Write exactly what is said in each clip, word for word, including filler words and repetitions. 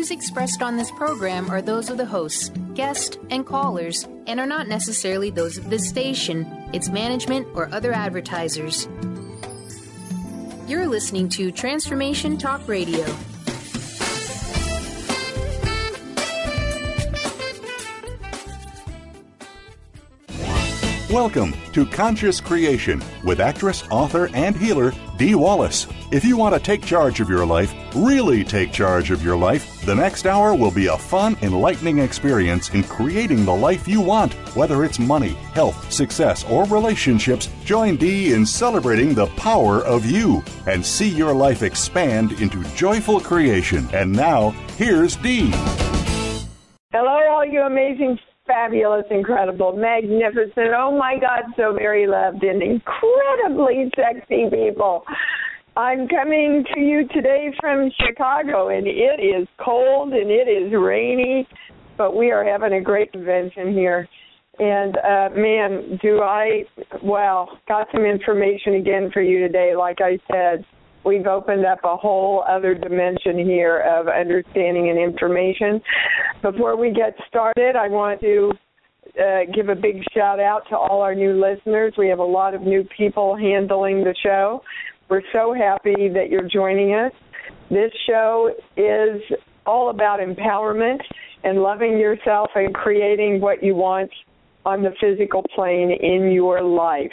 views expressed on this program are those of the hosts, guests, and callers, and are not necessarily those of this station, its management, or other advertisers. You're listening to Transformation Talk Radio. Welcome to Conscious Creation with actress, author, and healer Dee Wallace. If you want to take charge of your life, really take charge of your life, the next hour will be a fun, enlightening experience in creating the life you want. Whether it's money, health, success, or relationships, join Dee in celebrating the power of you and see your life expand into joyful creation. And now, here's Dee. Hello, all you amazing, fabulous, incredible, magnificent, oh my God, so very loved and incredibly sexy people. I'm coming to you today from Chicago, and it is cold and it is rainy, but we are having a great convention here. And, uh, man, do I, well, got some information again for you today. Like I said, we've opened up a whole other dimension here of understanding and information. Before we get started, I want to uh, give a big shout out to all our new listeners. We have a lot of new people handling the show. We're so happy that you're joining us. This show is all about empowerment and loving yourself and creating what you want on the physical plane in your life.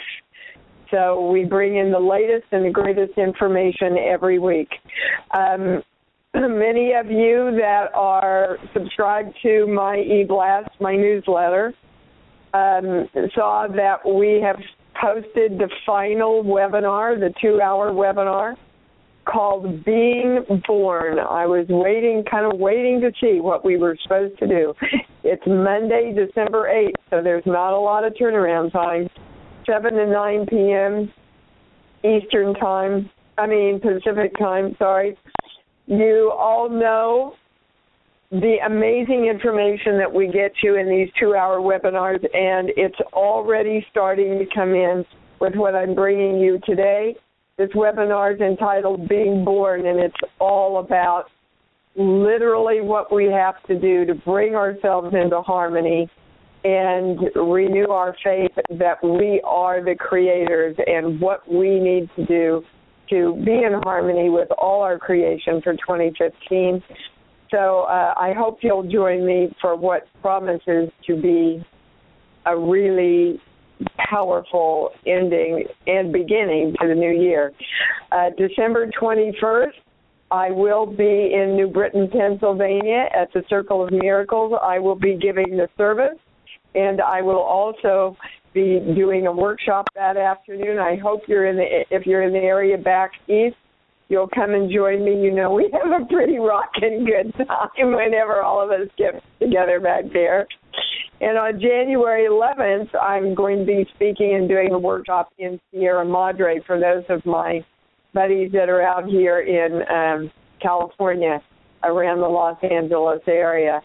So we bring in the latest and the greatest information every week. Um, many of you that are subscribed to my e-blast, my newsletter, um, saw that we have posted the final webinar, the two-hour webinar, called Being Born. I was waiting, kind of waiting to see what we were supposed to do. It's Monday, December eighth, so there's not a lot of turnaround time. seven to nine p.m. Eastern time, I mean Pacific time, sorry. You all know the amazing information that we get to in these two-hour webinars, and it's already starting to come in with what I'm bringing you today. This webinar is entitled Being Born, and it's all about literally what we have to do to bring ourselves into harmony and renew our faith that we are the creators and what we need to do to be in harmony with all our creation for twenty fifteen. So uh, I hope you'll join me for what promises to be a really powerful ending and beginning to the new year. Uh, December twenty-first, I will be in New Britain, Pennsylvania at the Circle of Miracles. I will be giving the service, and I will also be doing a workshop that afternoon. I hope you're in the, if you're in the area back east, you'll come and join me. You know, we have a pretty rockin' good time whenever all of us get together back there. And on January eleventh, I'm going to be speaking and doing a workshop in Sierra Madre for those of my buddies that are out here in um, California, around the Los Angeles area.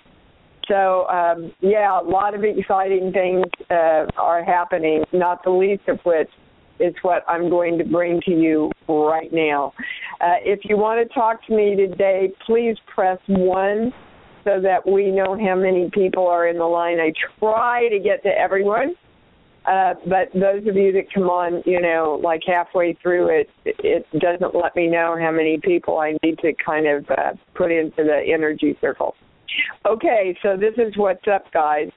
So, um, yeah, a lot of exciting things uh, are happening, not the least of which is what I'm going to bring to you right now. Uh, if you want to talk to me today, please press one so that we know how many people are in the line. I try to get to everyone, uh, but those of you that come on, you know, like halfway through it, it doesn't let me know how many people I need to kind of uh, put into the energy circle. Okay, so this is what's up, guys.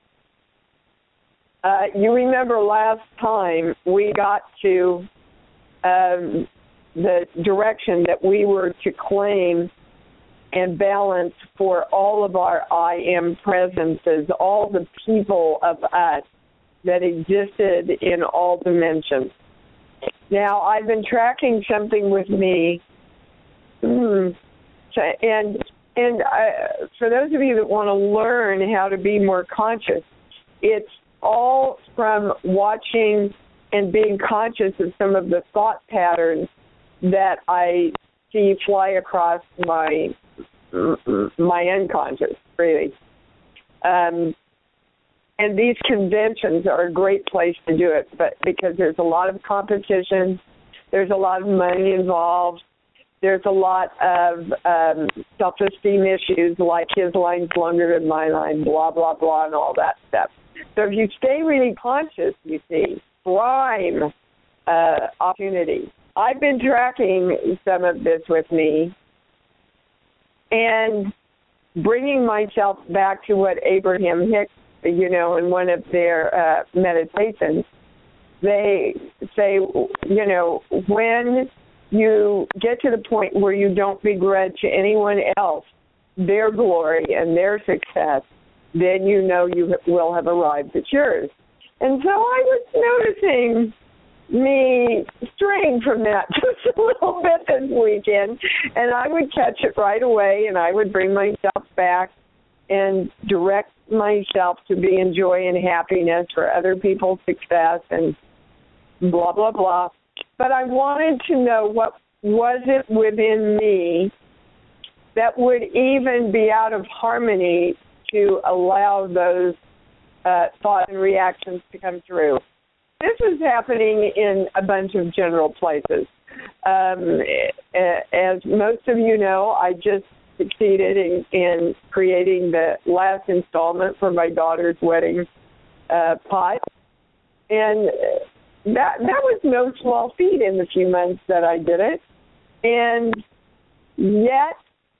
Uh, you remember last time we got to um, the direction that we were to claim and balance for all of our I am presences, all the people of us that existed in all dimensions. Now, I've been tracking something with me, and and uh, for those of you that want to learn how to be more conscious, it's all from watching and being conscious of some of the thought patterns that I see fly across my my unconscious, really. Um, and these conventions are a great place to do it, but because there's a lot of competition, there's a lot of money involved, there's a lot of um, self-esteem issues, like his line's longer than my line, blah, blah, blah, and all that stuff. So if you stay really conscious, you see, prime uh, opportunity. I've been tracking some of this with me and bringing myself back to what Abraham Hicks, you know, in one of their uh, meditations, they say, you know, when you get to the point where you don't begrudge anyone else their glory and their success, then you know you will have arrived at yours. And so I was noticing me straying from that just a little bit this weekend, and I would catch it right away, and I would bring myself back and direct myself to be in joy and happiness for other people's success and blah, blah, blah. But I wanted to know what was it within me that would even be out of harmony to allow those uh, thoughts and reactions to come through. This is happening in a bunch of general places. Um, as most of you know, I just succeeded in, in creating the last installment for my daughter's wedding uh, pot. And that that was no small feat in the few months that I did it. And yet,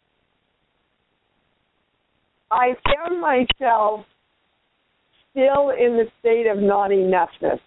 I found myself still in the state of not enoughness.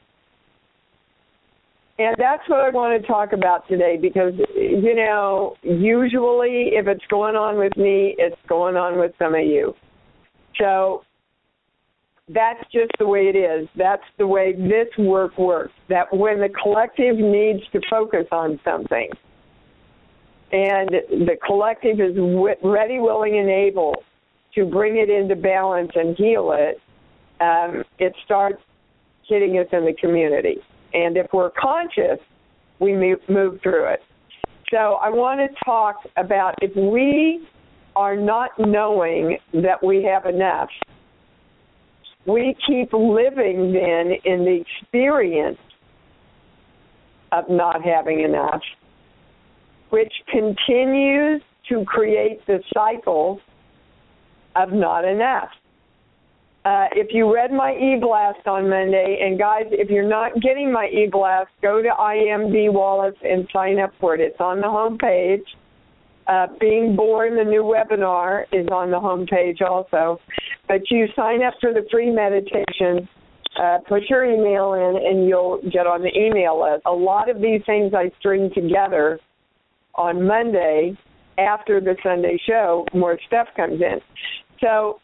And that's what I want to talk about today because, you know, usually if it's going on with me, it's going on with some of you. So that's just the way it is. That's the way this work works, that when the collective needs to focus on something and the collective is ready, willing, and able to bring it into balance and heal it, um, it starts hitting us in the community. And if we're conscious, we move, move through it. So I want to talk about if we are not knowing that we have enough, we keep living then in the experience of not having enough, which continues to create the cycle of not enough. Uh, if you read my e-blast on Monday, and guys, if you're not getting my e-blast, go to I am Dee Wallace and sign up for it. It's on the home page. Uh, Being Born, the new webinar, is on the home page also. But you sign up for the free meditation, uh, put your email in, and you'll get on the email list. A lot of these things I string together on Monday after the Sunday show, more stuff comes in. So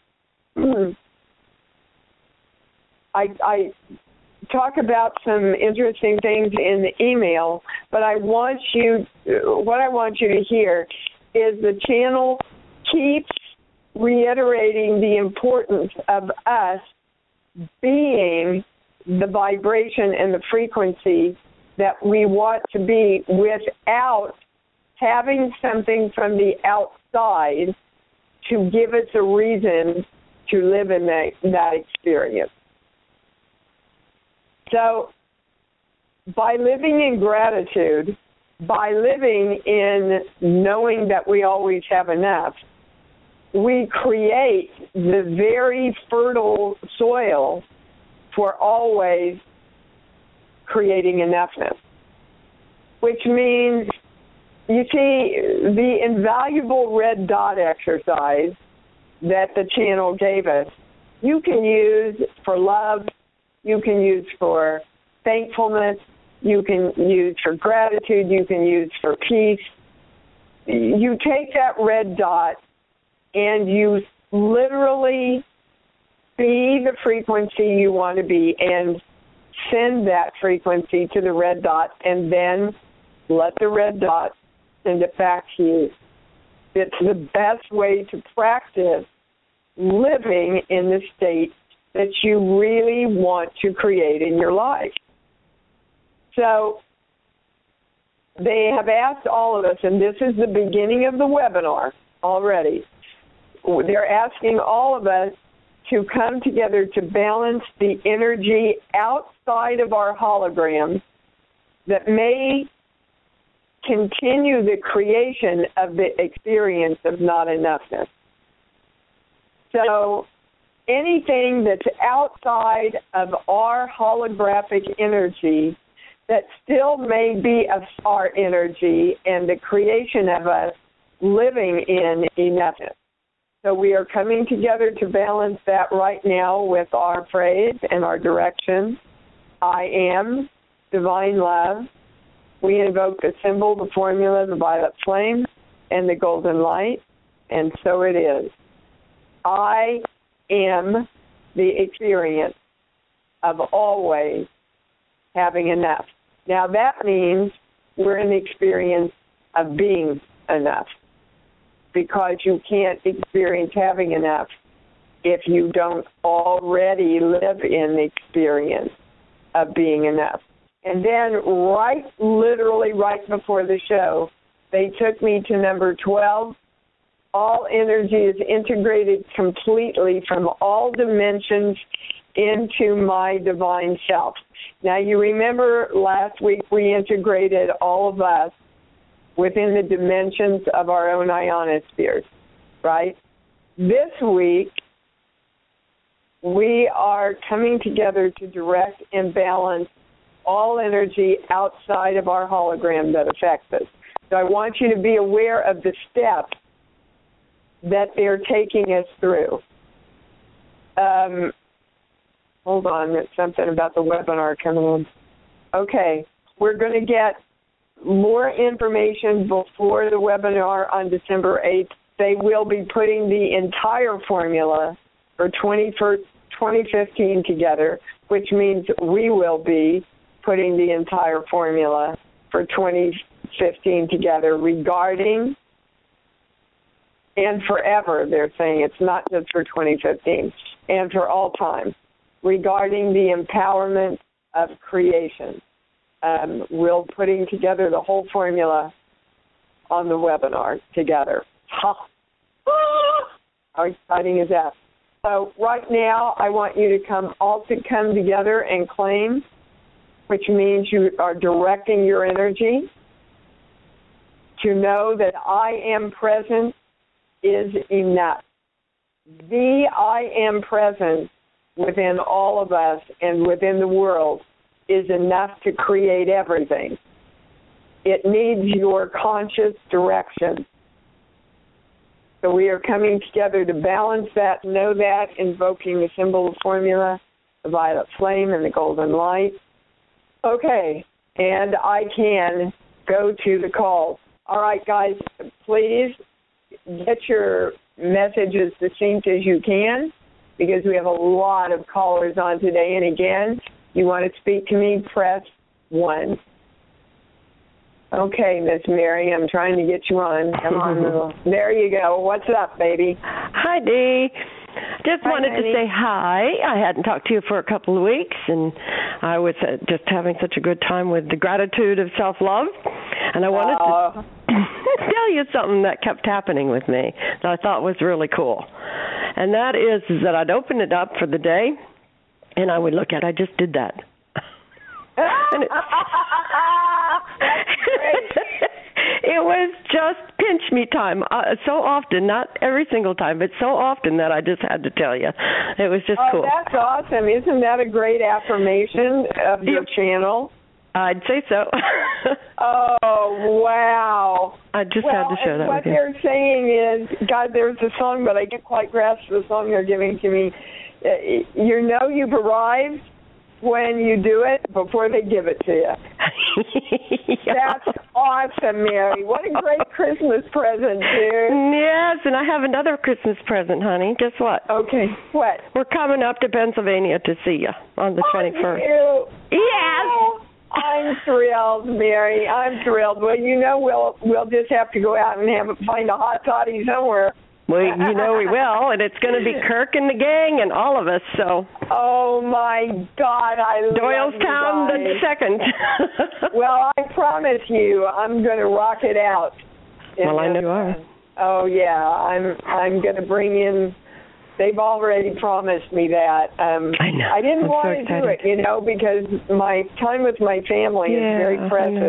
I, I talk about some interesting things in the email, but I want you, what I want you to hear is the channel keeps reiterating the importance of us being the vibration and the frequency that we want to be without having something from the outside to give us a reason to live in that, that experience. So by living in gratitude, by living in knowing that we always have enough, we create the very fertile soil for always creating enoughness, which means, you see, the invaluable red dot exercise that the channel gave us, you can use for love, you can use for thankfulness, you can use for gratitude, you can use for peace. You take that red dot and you literally be the frequency you want to be and send that frequency to the red dot and then let the red dot send it back to you. It's the best way to practice living in the state that you really want to create in your life. So they have asked all of us, and this is the beginning of the webinar already, they're asking all of us to come together to balance the energy outside of our holograms that may continue the creation of the experience of not enoughness. So anything that's outside of our holographic energy that still may be of our energy and the creation of us living in enoughness. So we are coming together to balance that right now with our phrase and our direction. I am divine love. We invoke the symbol, the formula, the violet flame, and the golden light, and so it is. I am the experience of always having enough. Now that means we're in the experience of being enough, because you can't experience having enough if you don't already live in the experience of being enough. And then right, literally right before the show, they took me to number twelve. All energy is integrated completely from all dimensions into my divine self. Now, you remember last week we integrated all of us within the dimensions of our own ionospheres, right? This week, we are coming together to direct and balance all energy outside of our hologram that affects us. So I want you to be aware of the steps that they're taking us through. Um, hold on, there's something about the webinar coming in. Okay, we're going to get more information before the webinar on December eighth. They will be putting the entire formula for twenty fifteen together, which means we will be putting the entire formula for twenty fifteen together regarding, and forever, they're saying, it's not just for twenty fifteen, and for all time, regarding the empowerment of creation. Um, we're putting together the whole formula on the webinar together. Ha! How exciting is that? So right now, I want you to come all to come together and claim, which means you are directing your energy to know that I am present is enough. The I am present within all of us and within the world is enough to create everything. It needs your conscious direction. So we are coming together to balance that, know that, invoking the symbol of formula, the violet flame and the golden light. Okay, and I can go to the calls. All right, guys, please get your messages succinct as you can, because we have a lot of callers on today. And again, you want to speak to me, press one. Okay, Miss Mary, I'm trying to get you on. Come on. There you go. What's up, baby? Hi, Dee. Just hi, wanted honey. to say hi. I hadn't talked to you for a couple of weeks, and I was uh, just having such a good time with the gratitude of self-love. And I wanted uh, to tell you something that kept happening with me that I thought was really cool. And that is, is that I'd open it up for the day, and I would look at it. I just did that. And it, it was just pinch me time. Uh, so often, not every single time, but so often that I just had to tell you. It was just oh, cool. That's awesome. Isn't that a great affirmation of your Yep. channel? I'd say so. Oh, wow. I just well, had to share that what with you. they're saying is, God, there's a song, but I can't quite grasp the song they're giving to me. Uh, You know you've arrived when you do it before they give it to you. Yeah. That's awesome, Mary. What a great Christmas present, dude. Yes, and I have another Christmas present, honey. Guess what? Okay, what? We're coming up to Pennsylvania to see you on the twenty-first. You? Yes. Oh, I'm thrilled, Mary. I'm thrilled. Well, you know, we'll we'll just have to go out and have find a hot toddy somewhere. Well, you know we will, and it's going to be Kirk and the gang and all of us. So. Oh my God, I love Doylestown you the guys. second. Well, I promise you, I'm going to rock it out. Well, And, I know you are. Oh yeah, I'm I'm going to bring in. They've already promised me that. Um, I know. I didn't I'm want so to excited. do it, you know, because my time with my family yeah, is very I know. precious.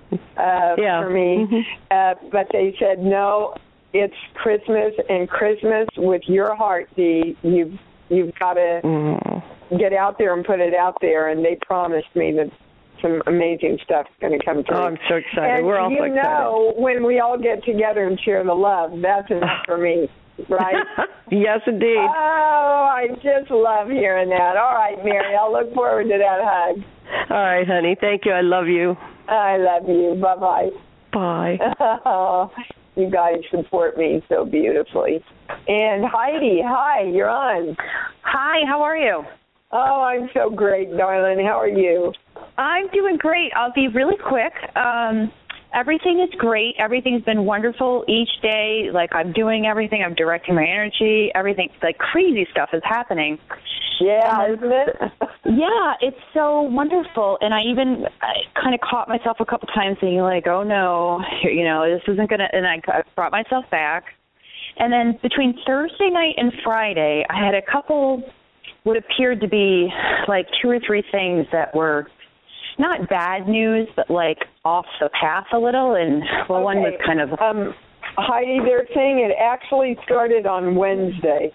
uh, yeah. for me. Mm-hmm. Uh, but they said, no, it's Christmas, and Christmas with your heart, Dee. You've, you've got to mm. get out there and put it out there. And they promised me that some amazing stuff's going to come through. Oh, I'm so excited. And We're all you so excited. know, when we all get together and share the love, that's enough for me, right? Yes, indeed. Oh, I just love hearing that. All right, Mary, I'll look forward to that hug. All right, honey. Thank you. I love you. I love you. Bye-bye. Bye. Oh, you guys support me so beautifully. And Heidi, hi, you're on. Hi, how are you? Oh, I'm so great, darling. How are you? I'm doing great. I'll be really quick. Um, everything is great. Everything's been wonderful each day. Like, I'm doing everything. I'm directing my energy. Everything, like, crazy stuff is happening. Yeah, um, isn't it? Yeah, it's so wonderful. And I even I kind of caught myself a couple times thinking, like, oh, no, you know, this isn't going to, and I, I brought myself back. And then between Thursday night and Friday, I had a couple what appeared to be like two or three things that were not bad news, but like off the path a little. And well, okay. one was kind of um, Heidi, they're saying it actually started on Wednesday.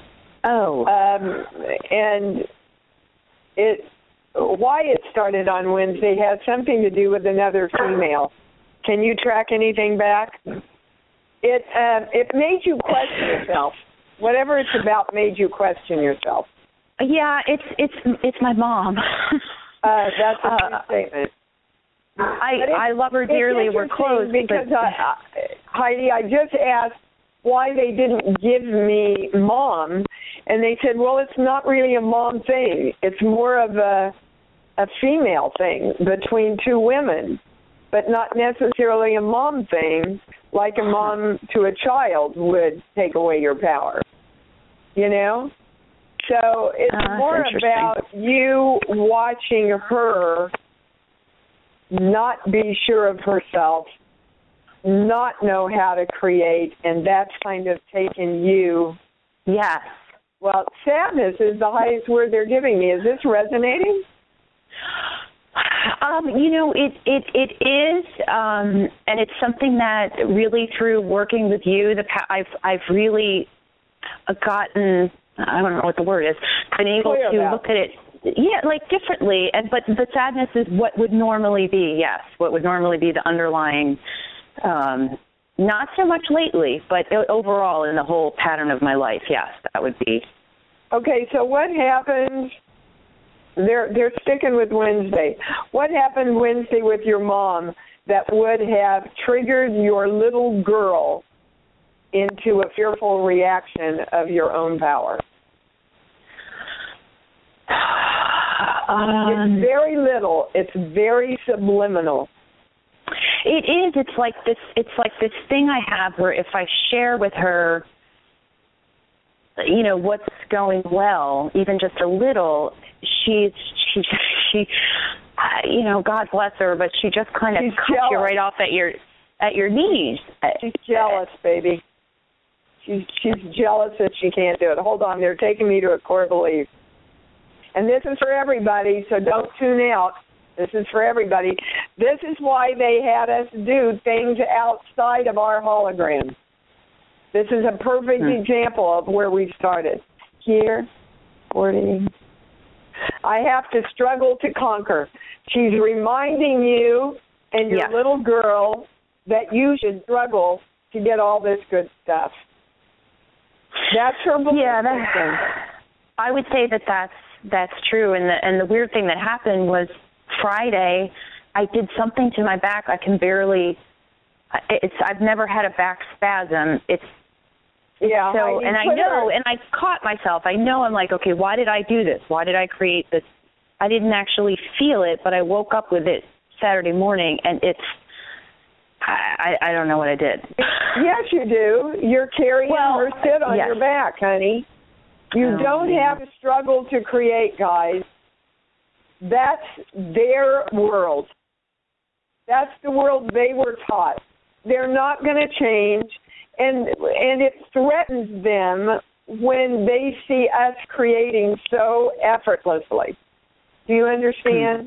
Oh, um, and it why it started on Wednesday has something to do with another female. Can you track anything back? It uh, it made you question yourself. Whatever it's about made you question yourself. Yeah, it's it's it's my mom. uh, that's a good uh, statement. I I love her dearly. We're close because but... I, I, Heidi, I just asked why they didn't give me mom, and they said, well, it's not really a mom thing. It's more of a a female thing between two women, but not necessarily a mom thing, like a mom to a child would take away your power. You know? So it's uh, more about you watching her not be sure of herself, not know how to create, and that's kind of taken you. Yes. Well, sadness is the highest word they're giving me. Is this resonating? Um, you know, it it it is, um, and it's something that really through working with you, the I've I've really gotten. I don't know what the word is. Been able Clear to about. look at it, yeah, like differently. And but the sadness is what would normally be, yes, what would normally be the underlying. Um, not so much lately, but overall in the whole pattern of my life, yes, that would be. Okay, so what happened? They're they're sticking with Wednesday. What happened Wednesday with your mom that would have triggered your little girl into a fearful reaction of your own power? Um, it's very little. It's very subliminal. It is. It's like this. It's like this thing I have where if I share with her, you know, what's going well, even just a little, she's she she, uh, you know, God bless her, but she just kind of she's cuts jealous. you right off at your at your knees. She's jealous, baby. She's she's jealous that she can't do it. Hold on, they're taking me to a core belief. And this is for everybody, so don't tune out. This is for everybody. This is why they had us do things outside of our hologram. This is a perfect hmm. example of where we started. Here, forty. I have to struggle to conquer. She's reminding you and your yes. little girl that you should struggle to get all this good stuff. That's her belief yeah, that, system. I would say that that's that's true. And the and the weird thing that happened was Friday, I did something to my back. I can barely. It's I've never had a back spasm. It's yeah. So I and I know, her. and I caught myself. I know. I'm like, okay, why did I do this? Why did I create this? I didn't actually feel it, but I woke up with it Saturday morning, and it's. I, I don't know what I did. Yes, you do. You're carrying well, her sit on yes. your back, honey. You oh, don't yeah. have to struggle to create, guys. That's their world. That's the world they were taught. They're not going to change, and and it threatens them when they see us creating so effortlessly. Do you understand?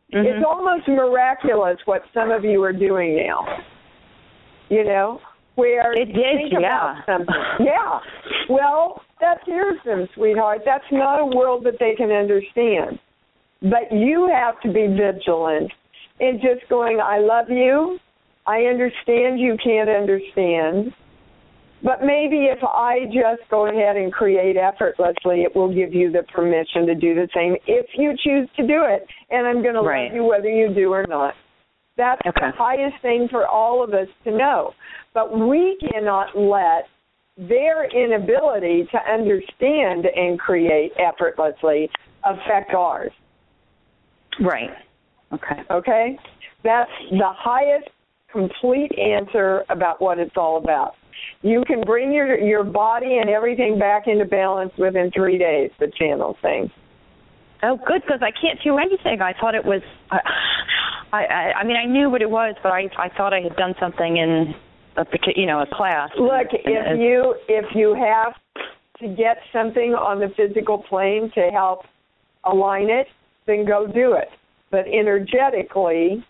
Mm-hmm. It's almost miraculous what some of you are doing now. You know, where it you did, think yeah. about something. Yeah. Well, that hears them, sweetheart. That's not a world that they can understand. But you have to be vigilant in just going, I love you. I understand you can't understand. But maybe if I just go ahead and create effortlessly, it will give you the permission to do the same if you choose to do it. And I'm going to right. love you whether you do or not. That's okay. the highest thing for all of us to know. But we cannot let their inability to understand and create effortlessly affect ours. Right. Okay. Okay? That's the highest complete answer about what it's all about. You can bring your your body and everything back into balance within three days, the channel thing. Oh, good, because I can't do anything. I thought it was, I, I, I mean, I knew what it was, but I, I thought I had done something in a particular, you know, a class. Look, and, if and, you if you have to get something on the physical plane to help align it, then go do it. But energetically,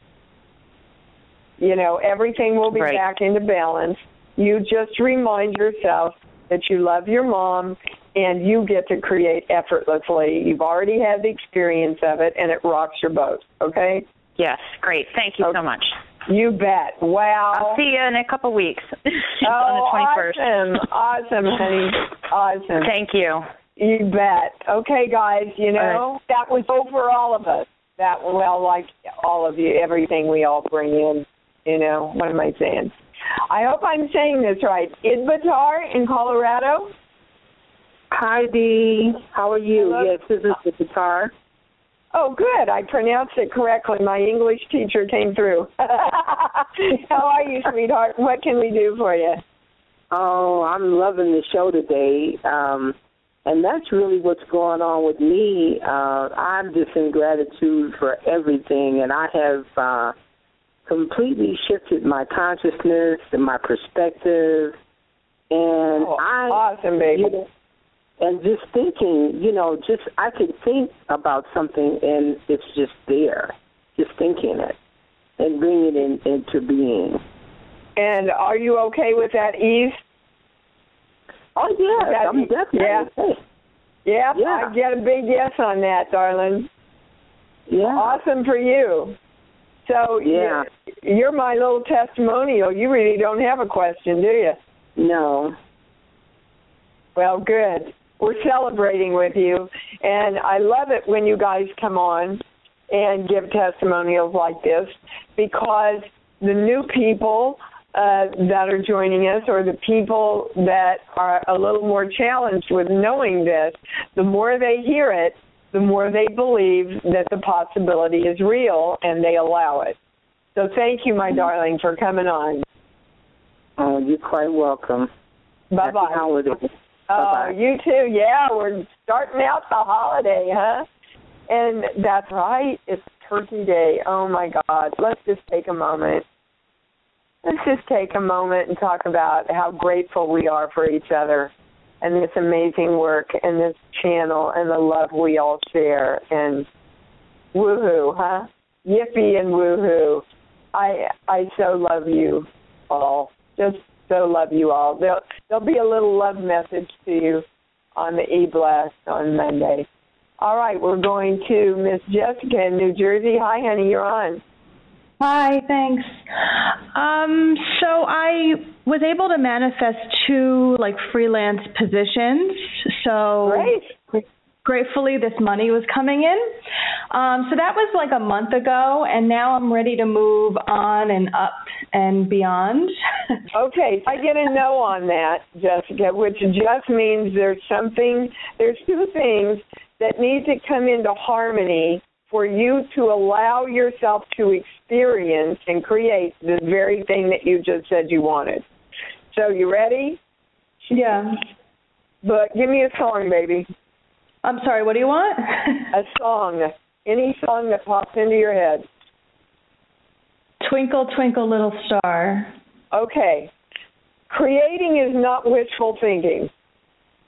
you know, everything will be right. back into balance. You just remind yourself that you love your mom and you get to create effortlessly. You've already had the experience of it, and it rocks your boat, okay? Yes, great. Thank you okay. so much. You bet. Wow. I'll see you in a couple weeks oh, on the twenty-first. Awesome. Awesome, honey. Awesome. Thank you. You bet. Okay, guys, you know, right. that was over all of us. That, well, like all of you, everything we all bring in, you know, what am I saying? I hope I'm saying this right. Idbatar in Colorado. Hi, Dee. How are you? Hello? Yes, this is Idbatar. Oh, good. I pronounced it correctly. My English teacher came through. How are you, sweetheart? What can we do for you? Oh, I'm loving the show today. Um, and that's really what's going on with me. Uh, I'm just in gratitude for everything, and I have uh, completely shifted my consciousness and my perspective. And oh, I, awesome, baby. You know, and just thinking, you know, just I could think about something and it's just there, just thinking it and bringing it in, into being. And are you okay with that ease? Oh, yeah, that, I'm definitely yeah. okay. Yeah, yeah, I get a big yes on that, darling. Yeah. Awesome for you. So yeah. you're, you're my little testimonial. You really don't have a question, do you? No. Well, good. We're celebrating with you, and I love it when you guys come on and give testimonials like this, because the new people uh, that are joining us, or the people that are a little more challenged with knowing this, the more they hear it, the more they believe that the possibility is real, and they allow it. So thank you, my darling, for coming on. Oh, you're quite welcome. Bye-bye. Happy holidays. Oh, Bye-bye. you too. Yeah, we're starting out the holiday, huh? And that's right. It's Turkey Day. Oh, my God. Let's just take a moment. Let's just take a moment and talk about how grateful we are for each other and this amazing work and this channel and the love we all share. And woohoo, huh? Yippee and woohoo. I I so love you all. Just so love you all. There'll, there'll be a little love message to you on the e-blast on Monday. All right, we're going to Miss Jessica in New Jersey. Hi, honey, you're on. Hi, thanks. Um, so I was able to manifest two, like, freelance positions. So Great. Gratefully, this money was coming in. Um, so that was like a month ago, and now I'm ready to move on and up and beyond. Okay, I get a no on that, Jessica, which just means there's something, there's two things that need to come into harmony for you to allow yourself to experience and create the very thing that you just said you wanted. So you ready? Yeah. But give me a song, baby. I'm sorry, what do you want? A song. Any song that pops into your head. Twinkle, Twinkle, Little Star. Okay. Creating is not wishful thinking.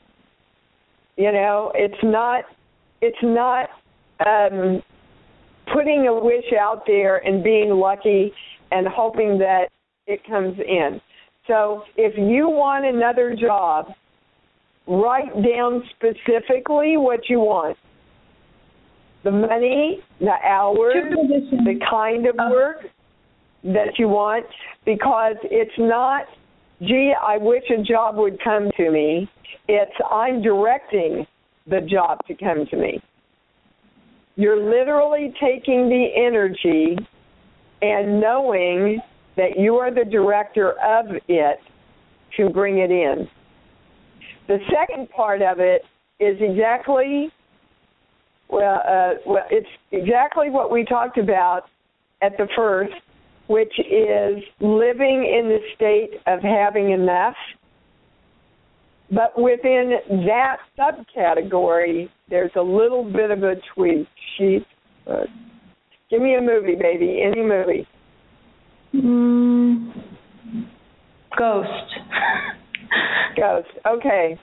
You know, it's not, it's not um, putting a wish out there and being lucky and hoping that it comes in. So if you want another job, write down specifically what you want. The money, the hours, the kind of work that you want, because it's not, gee, I wish a job would come to me. It's I'm directing the job to come to me. You're literally taking the energy and knowing that you are the director of it to bring it in. The second part of it is exactly, well, uh, well, it's exactly what we talked about at the first, which is living in the state of having enough. But within that subcategory, there's a little bit of a tweak. Sheet. Uh, give me a movie, baby. Any movie. Mm, Ghost. Ghost. Okay.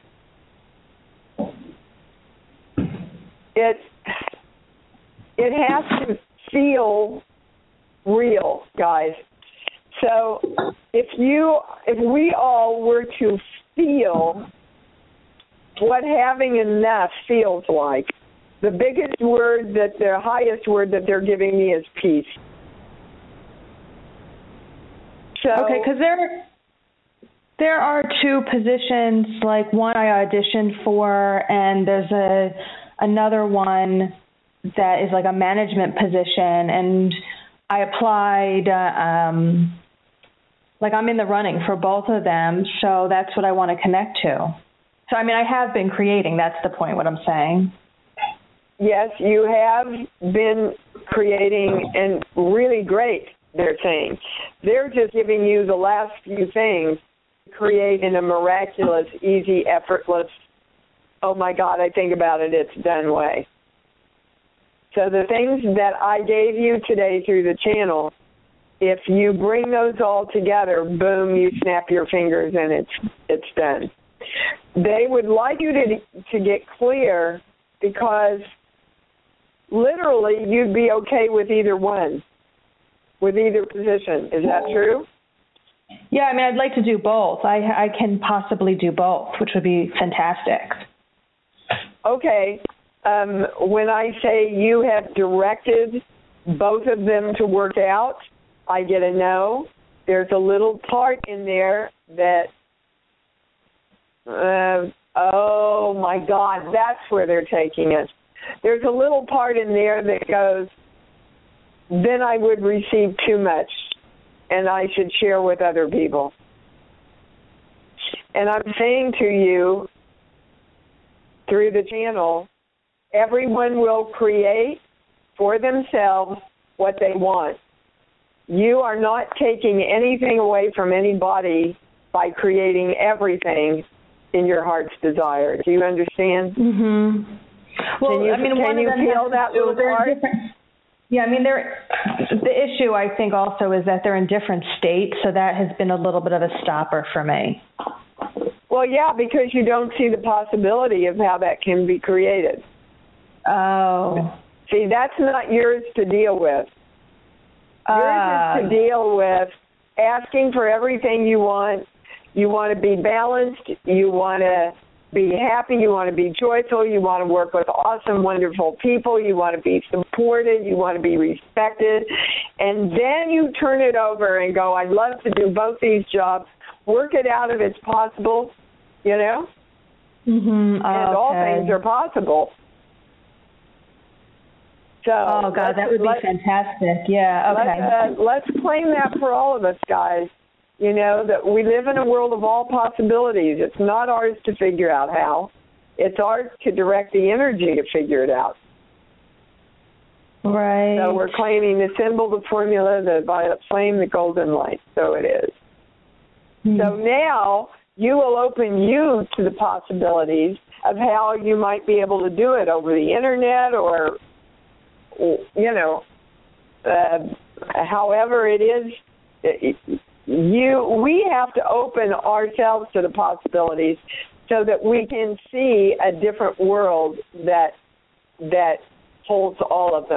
It it has to feel real, guys. So if you if we all were to feel what having enough feels like, the biggest word that the highest word that they're giving me is peace. So, okay, because there, there are two positions, like one I auditioned for, and there's a another one that is like a management position, and I applied, uh, um, like I'm in the running for both of them, so that's what I want to connect to. So, I mean, I have been creating, that's the point, what I'm saying. Yes, you have been creating, and really great, they're saying. They're just giving you the last few things to create in a miraculous, easy, effortless, oh my God, I think about it, it's done way. So the things that I gave you today through the channel, if you bring those all together, boom, you snap your fingers and it's it's done. They would like you to to get clear because literally you'd be okay with either one, with either position. Is that true? Yeah, I mean, I'd like to do both. I, I can possibly do both, which would be fantastic. Okay. Um, when I say you have directed both of them to work out, I get a no. There's a little part in there that, uh, oh my God, that's where they're taking us. There's a little part in there that goes, then I would receive too much, and I should share with other people. And I'm saying to you, through the channel, everyone will create for themselves what they want. You are not taking anything away from anybody by creating everything in your heart's desire. Do you understand? Mm-hmm. Well, can you, I mean, can one you of them feel that little part? Yeah, I mean, they're, the issue, I think, also is that they're in different states, so that has been a little bit of a stopper for me. Well, yeah, because you don't see the possibility of how that can be created. Oh. See, that's not yours to deal with. Yours Uh, is to deal with asking for everything you want. You want to be balanced. You want to be happy. You want to be joyful. You want to work with awesome, wonderful people. You want to be supported. You want to be respected. And then you turn it over and go, I'd love to do both these jobs. Work it out if it's possible, you know? Mm-hmm. Oh, and all okay. things are possible. So oh, God, that would be fantastic. Yeah, okay. Let's, uh, let's claim that for all of us, guys. You know, that we live in a world of all possibilities. It's not ours to figure out how. It's ours to direct the energy to figure it out. Right. So we're claiming the symbol, the formula, the violet flame, the golden light. So it is. Mm-hmm. So now you will open you to the possibilities of how you might be able to do it over the internet or, you know, uh, however it is. It, You, we have to open ourselves to the possibilities so that we can see a different world that that holds all of them,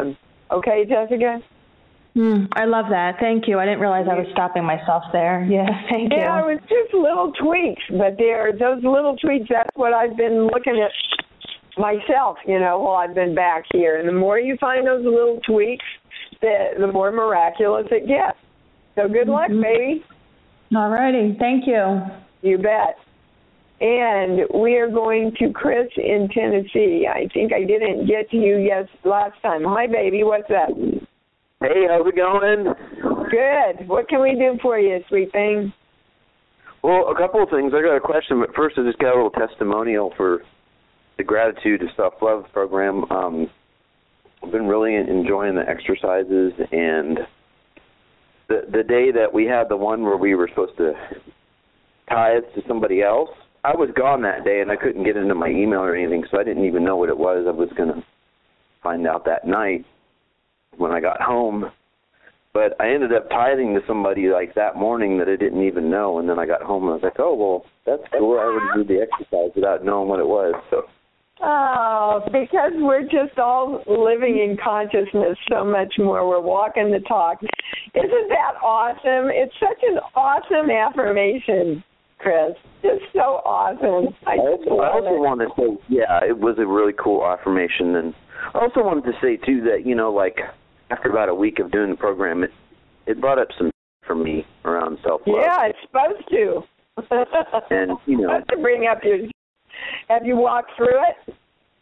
Okay, Jessica? Mm, I love that. Thank you. I didn't realize I was stopping myself there. Yeah, thank you. Yeah, it was just little tweaks, but there, those little tweaks, that's what I've been looking at myself, you know, while I've been back here. And the more you find those little tweaks, the, the more miraculous it gets. So good luck, mm-hmm. baby. All righty. Thank you. You bet. And we are going to Chris in Tennessee. I think I didn't get to you yes last time. Hi, baby. What's up? Hey, how's it going? Good. What can we do for you, sweet thing? Well, a couple of things. I got a question, but first I just got a little testimonial for the Gratitude to Self-Love program. Um, I've been really enjoying the exercises, and the the day that we had the one where we were supposed to tithe to somebody else, I was gone that day, and I couldn't get into my email or anything, so I didn't even know what it was. I was going to find out that night when I got home. But I ended up tithing to somebody like that morning that I didn't even know, and then I got home and I was like, oh, well, that's cool. I already did the exercise without knowing what it was. So. Oh, because we're just all living in consciousness so much more. We're walking the talk. Isn't that awesome? It's such an awesome affirmation, Chris. Just so awesome. I, I also, I also want to say, yeah, it was a really cool affirmation. And I also wanted to say, too, that, you know, like, after about a week of doing the program, it, it brought up some for me around self-love. Yeah, it's supposed to. And, you know. It's supposed to bring up your... Have you walked through it?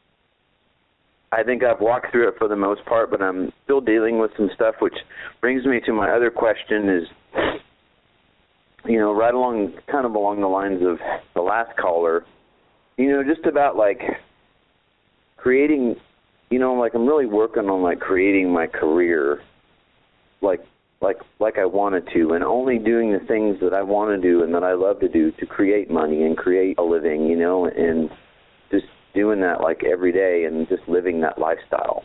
I think I've walked through it for the most part, but I'm still dealing with some stuff, which brings me to my other question is, you know, right along, kind of along the lines of the last caller, you know, just about, like, creating... You know, like I'm really working on like creating my career, like like like I wanted to, and only doing the things that I want to do and that I love to do to create money and create a living. You know, and just doing that like every day and just living that lifestyle.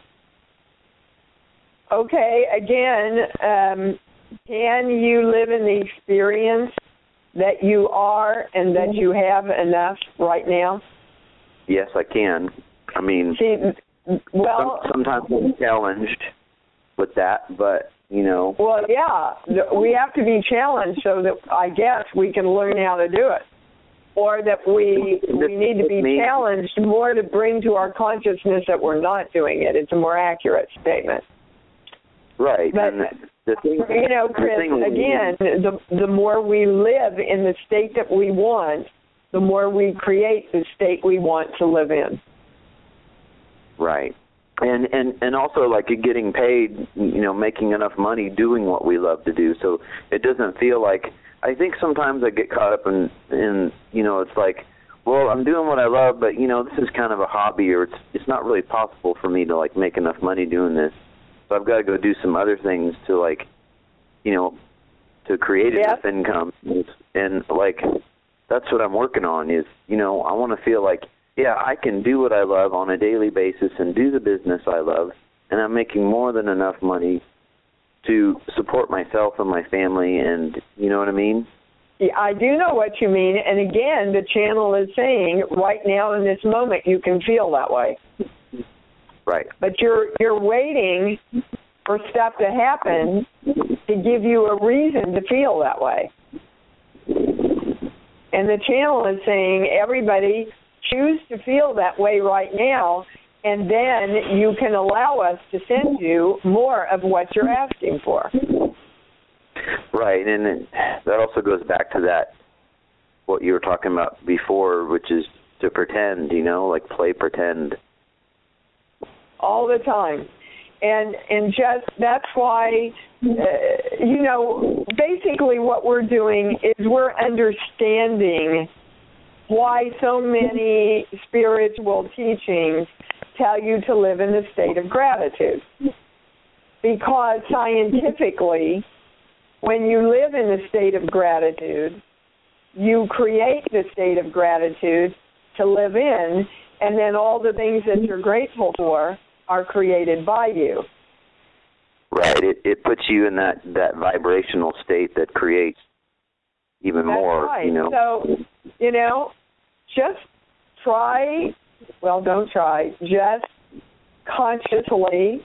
Okay, again, um, can you live in the experience that you are and that you have enough right now? Yes, I can. I mean. See, Well, sometimes I'm challenged with that, but, you know. Well, yeah, we have to be challenged so that I guess we can learn how to do it. Or that we we need to be challenged more to bring to our consciousness that we're not doing it. It's a more accurate statement. Right. But, and the thing, you know, Chris, again, the, the more we live in the state that we want, the more we create the state we want to live in. Right. And, and and also, like, getting paid, you know, making enough money doing what we love to do. So it doesn't feel like, I think sometimes I get caught up in, in, you know, it's like, well, I'm doing what I love, but, you know, this is kind of a hobby, or it's it's not really possible for me to, like, make enough money doing this. So I've got to go do some other things to, like, you know, to create yep. enough income. And, like, that's what I'm working on is, you know, I want to feel like, yeah, I can do what I love on a daily basis and do the business I love, and I'm making more than enough money to support myself and my family, and you know what I mean? Yeah, I do know what you mean, and again, the channel is saying right now in this moment you can feel that way. Right. But you're you're waiting for stuff to happen to give you a reason to feel that way. And the channel is saying, everybody, choose to feel that way right now, and then you can allow us to send you more of what you're asking for. Right, and it, that also goes back to that, what you were talking about before, which is to pretend, you know, like play pretend. All the time. And and just that's why, uh, you know, basically what we're doing is we're understanding why so many spiritual teachings tell you to live in the state of gratitude. Because scientifically, when you live in the state of gratitude, you create the state of gratitude to live in, and then all the things that you're grateful for are created by you. Right. It it puts you in that, that vibrational state that creates even That's more, right. you know. So, you know, just try, well, don't try, just consciously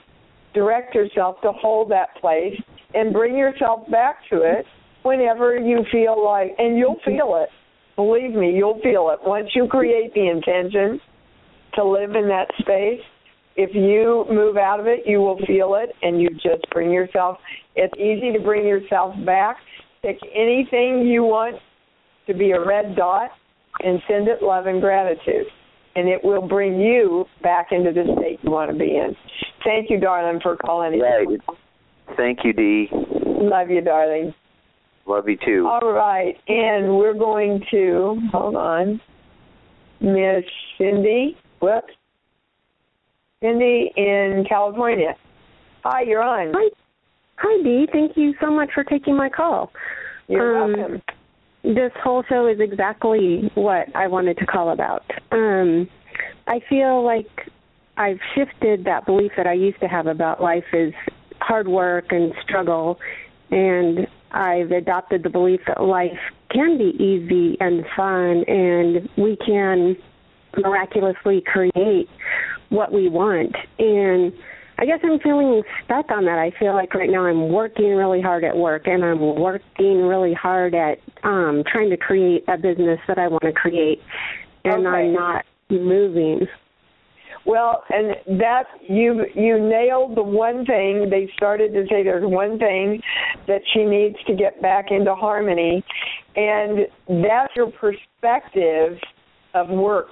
direct yourself to hold that place and bring yourself back to it whenever you feel like, and you'll feel it. Believe me, you'll feel it. Once you create the intention to live in that space, if you move out of it, you will feel it, and you just bring yourself, it's easy to bring yourself back. Pick anything you want to be a red dot and send it love and gratitude, and it will bring you back into the state you want to be in. Thank you, darling, for calling in. Right. Thank you, Dee. Love you, darling. Love you, too. All right, and we're going to, hold on, Miss Cindy. Whoops. Cindy in California. Hi, you're on. Hi, Hi, Dee. Thank you so much for taking my call. You're um, welcome. This whole show is exactly what I wanted to call about. Um, I feel like I've shifted that belief that I used to have about life is hard work and struggle, and I've adopted the belief that life can be easy and fun, and we can miraculously create what we want. And I guess I'm feeling stuck on that. I feel like right now I'm working really hard at work, and I'm working really hard at um, trying to create a business that I want to create, and okay. I'm not moving. Well, and that you you nailed the one thing. They started to say there's one thing that she needs to get back into harmony, and that's your perspective of work.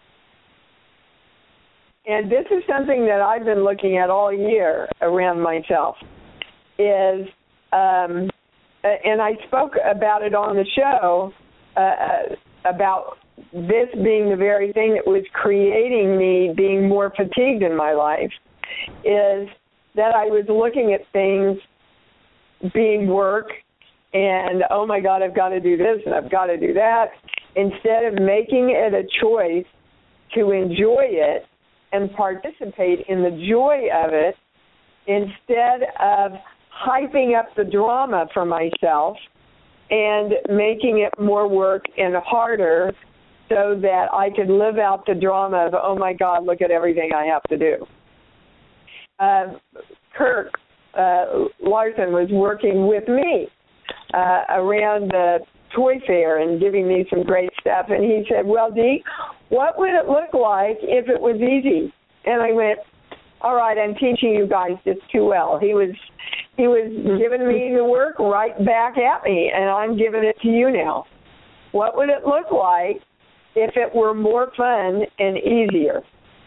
And this is something that I've been looking at all year around myself, is, um, and I spoke about it on the show, uh, about this being the very thing that was creating me being more fatigued in my life, is that I was looking at things being work and, oh my God, I've got to do this and I've got to do that, instead of making it a choice to enjoy it and participate in the joy of it, instead of hyping up the drama for myself and making it more work and harder so that I could live out the drama of, oh my God, look at everything I have to do. Uh, Kirk uh, Larson was working with me uh, around the toy fair and giving me some great stuff, and he said, well, Dee, what would it look like if it was easy? And I went, all right, I'm teaching you guys just too well. He was he was giving me the work right back at me, and I'm giving it to you now. What would it look like if it were more fun and easier?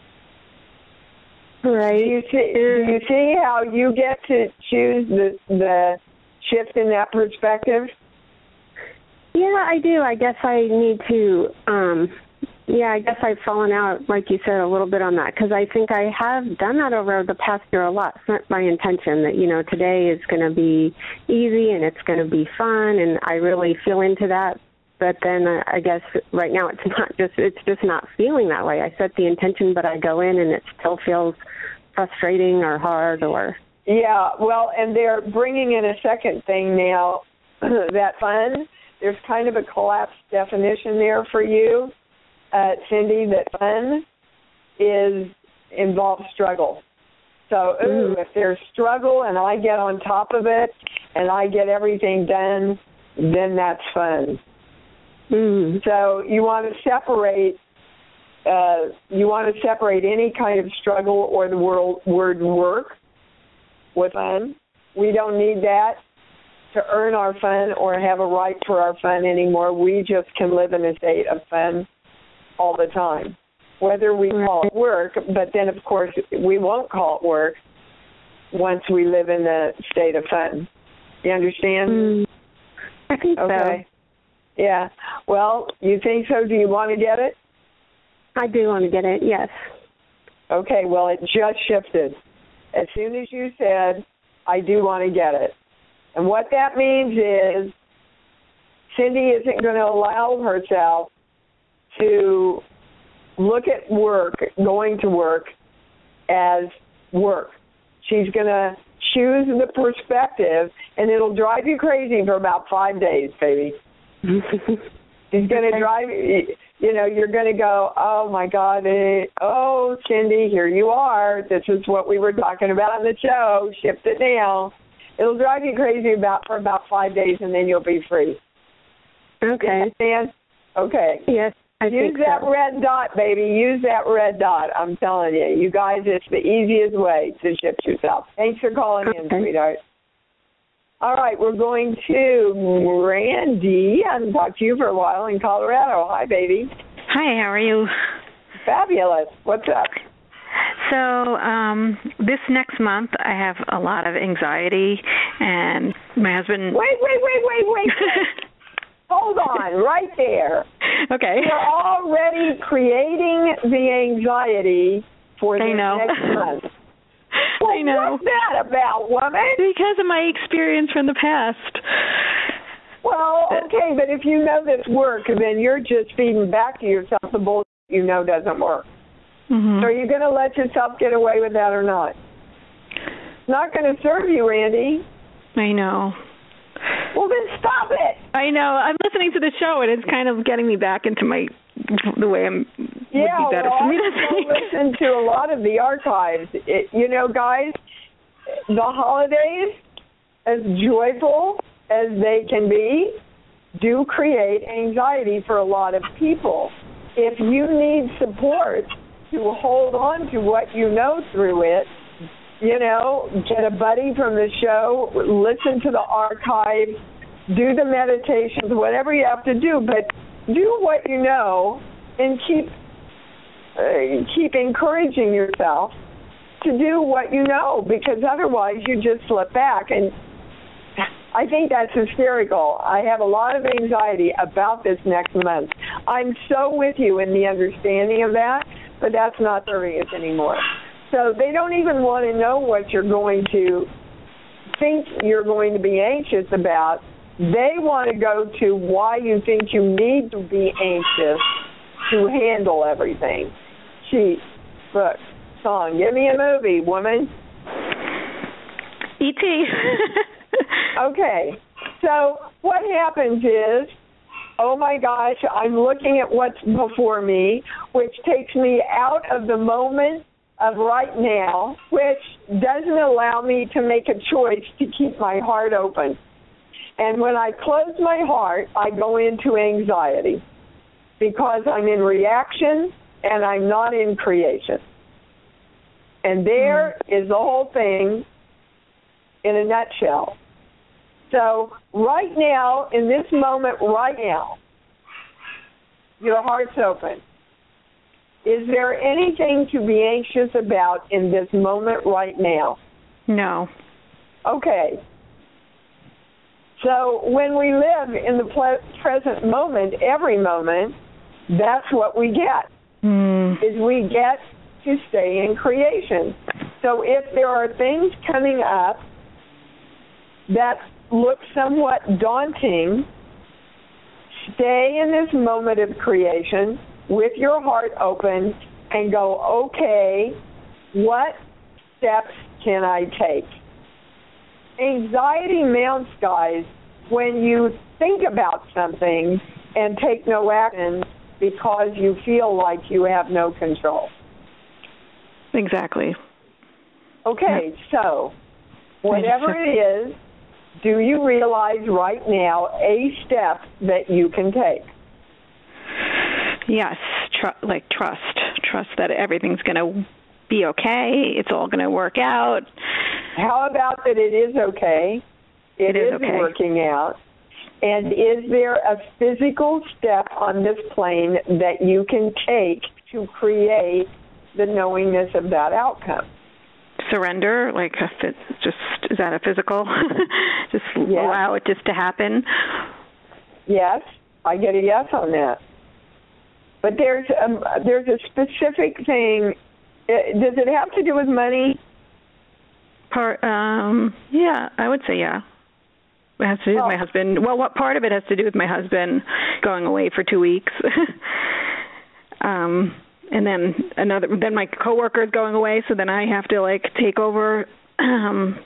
Right. Do you see, do you see how you get to choose the the shift in that perspective? Yeah, I do. I guess I need to, um, yeah, I guess I've fallen out, like you said, a little bit on that, because I think I have done that over the past year a lot. It's not my intention that, you know, today is going to be easy and it's going to be fun, and I really feel into that. But then uh, I guess right now it's not just, it's just not feeling that way. I set the intention, but I go in and it still feels frustrating or hard or. Yeah, well, and they're bringing in a second thing now, that fun. There's kind of a collapsed definition there for you, uh, Cindy, that fun is involves struggle. So, ooh, if there's struggle and I get on top of it and I get everything done, then that's fun. Mm. So you want to separate. Uh, you want to separate any kind of struggle or the word, word work with fun. We don't need that to earn our fun or have a right for our fun anymore. We just can live in a state of fun all the time, whether we call it work, but then, of course, we won't call it work once we live in a state of fun. You understand? Mm. I think okay. So. Yeah. Well, you think so? Do you want to get it? I do want to get it, yes. Okay, well, it just shifted. As soon as you said, I do want to get it. And what that means is Cindy isn't going to allow herself to look at work, going to work, as work. She's going to choose the perspective, and it'll drive you crazy for about five days, baby. She's going to drive you know, you're going to go, oh, my God, eh, oh, Cindy, here you are. This is what we were talking about on the show. Shift it now. It'll drive you crazy about for about five days, and then you'll be free. Okay. Understand? Okay. Yes, I Use think that so. red dot, baby. Use that red dot. I'm telling you. You guys, it's the easiest way to shift yourself. Thanks for calling Okay. in, sweetheart. All right, we're going to Randy. I haven't talked to you for a while in Colorado. Hi, baby. Hi, how are you? Fabulous. What's up? So um, this next month, I have a lot of anxiety, and my husband... Wait, wait, wait, wait, wait. Hold on, right there. Okay. You're already creating the anxiety for the I know. next month. Well, I know. What's that about, woman? Because of my experience from the past. Well, okay, but if you know this work, then you're just feeding back to yourself the bullshit you know doesn't work. Mm-hmm. So are you going to let yourself get away with that or not? It's not going to serve you, Randy. I know. Well, then stop it. I know. I'm listening to the show, and it's kind of getting me back into my the way I'm. Yeah, would be better well, for me to I think. listen to a lot of the archives. It, you know, guys, the holidays, as joyful as they can be, do create anxiety for a lot of people. If you need support to hold on to what you know through it, you know, get a buddy from the show, listen to the archives, do the meditations, whatever you have to do, but do what you know and keep uh, keep encouraging yourself to do what you know, because otherwise you just slip back. And I think that's hysterical. I have a lot of anxiety about this next month. I'm so with you in the understanding of that, but that's not serving us anymore. So they don't even want to know what you're going to think you're going to be anxious about. They want to go to why you think you need to be anxious to handle everything. Sheet, book, song. Give me a movie, woman. E T Okay. So what happens is, oh my gosh, I'm looking at what's before me, which takes me out of the moment of right now, which doesn't allow me to make a choice to keep my heart open. And when I close my heart, I go into anxiety because I'm in reaction and I'm not in creation. And there mm. is the whole thing in a nutshell. So right now, in this moment right now, your heart's open. Is there anything to be anxious about in this moment right now? No. Okay. So when we live in the ple- present moment, every moment, that's what we get, mm. is we get to stay in creation. So if there are things coming up that look somewhat daunting, stay in this moment of creation with your heart open and go, okay, what steps can I take? Anxiety mounts, guys, when you think about something and take no action because you feel like you have no control. Exactly. Okay, yeah. So whatever it is, do you realize right now a step that you can take? Yes, tr- like trust. Trust that everything's going to be okay. It's all going to work out. How about that it is okay? It, it is, is okay. Working out. And is there a physical step on this plane that you can take to create the knowingness of that outcome? Surrender, like a, just is that a physical? Just yes. Allow it just to happen. Yes, I get a yes on that. But there's a, there's a specific thing. Does it have to do with money? Part, um, yeah, I would say yeah. It has to do oh. with my husband. Well, what part of it has to do with my husband going away for two weeks? um, and then another. Then my coworker is going away, so then I have to like take over. Um,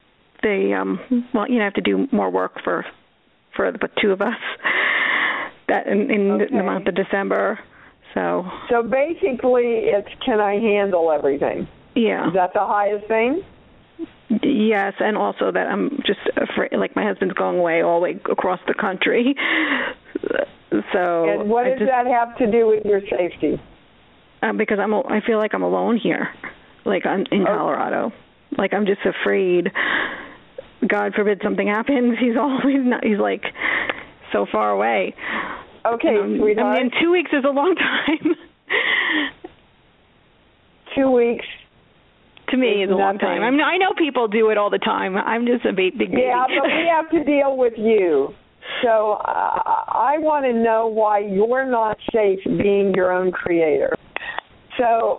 the um, well, you know, I have to do more work for for the two of us. that in, in okay. the month of December. So. So basically, it's can I handle everything? Yeah. Is that the highest thing? Yes, and also that I'm just afraid, like my husband's going away all the way across the country. So. And what does just, that have to do with your safety? Uh, because I'm, I feel like I'm alone here, like I'm in Colorado. Okay. Like I'm just afraid. God forbid something happens. He's always not. He's like so far away. Okay, you know, sweetheart. I mean, two weeks is a long time. Two weeks. To me, is a long time. I mean, I know people do it all the time. I'm just a big, big baby. Yeah, but we have to deal with you. So uh, I want to know why you're not safe being your own creator. So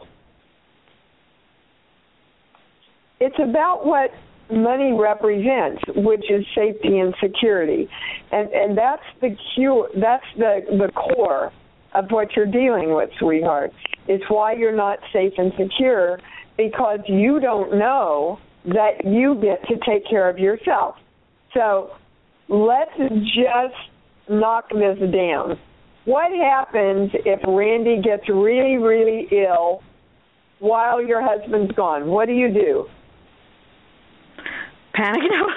it's about what money represents, which is safety and security, and and that's the cure. That's the the core of what you're dealing with, sweetheart. It's why you're not safe and secure, because you don't know that you get to take care of yourself. So let's just knock this down. What happens if Randy gets really, really ill while your husband's gone? What do you do? Panic?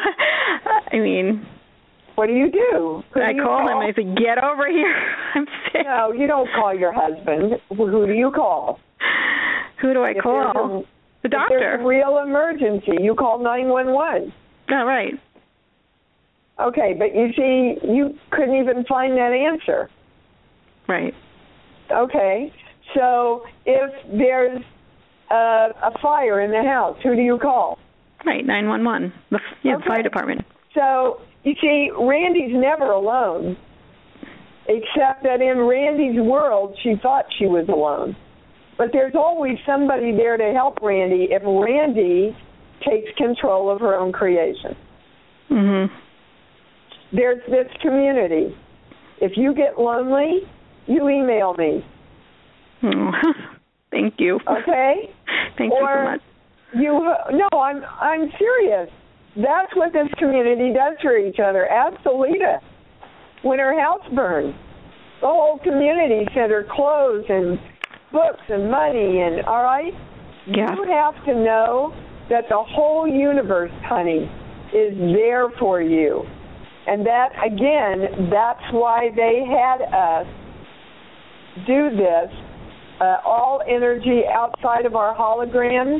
I mean... What do you do? Who I do you call, call him and I say, get over here. I'm sick. No, you don't call your husband. Who do you call? Who do I if call? A, the doctor. If there's a real emergency, you call nine one one. Oh, right. Okay, but you see, you couldn't even find that answer. Right. Okay, so if there's a, a fire in the house, who do you call? Right, nine one one, the yeah, okay. fire department. So, you see, Randy's never alone, except that in Randy's world, she thought she was alone. But there's always somebody there to help Randy if Randy takes control of her own creation. Mm-hmm. There's this community. If you get lonely, you email me. Oh, thank you. Okay? Thank or you so much. You, no, I'm I'm serious. That's what this community does for each other. Ask Alita. When her house burned, the whole community sent her clothes and books and money, and all right? Yeah. You have to know that the whole universe, honey, is there for you. And that, again, that's why they had us do this. Uh, all energy outside of our holograms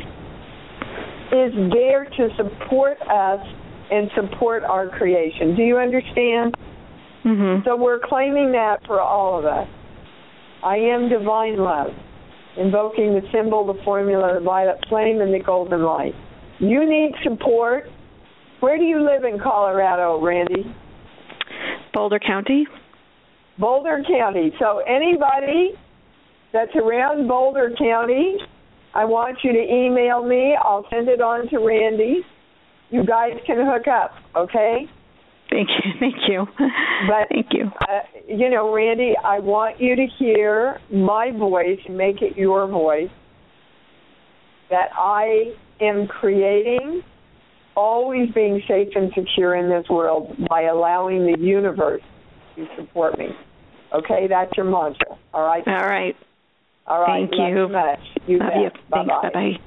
is there to support us and support our creation. Do you understand? Mm-hmm. So we're claiming that for all of us. I am divine love, invoking the symbol, the formula, the violet flame, and the golden light. You need support. Where do you live in Colorado, Randy? Boulder County. Boulder County. So anybody that's around Boulder County, I want you to email me. I'll send it on to Randy. You guys can hook up, okay? Thank you. Thank you. But, Thank you. Uh, you know, Randy, I want you to hear my voice, make it your voice, that I am creating, always being safe and secure in this world by allowing the universe to support me. Okay, that's your mantra. All right? All right. All right. Thank you. Much. You Love bet. you. Thanks. Bye-bye. Bye-bye.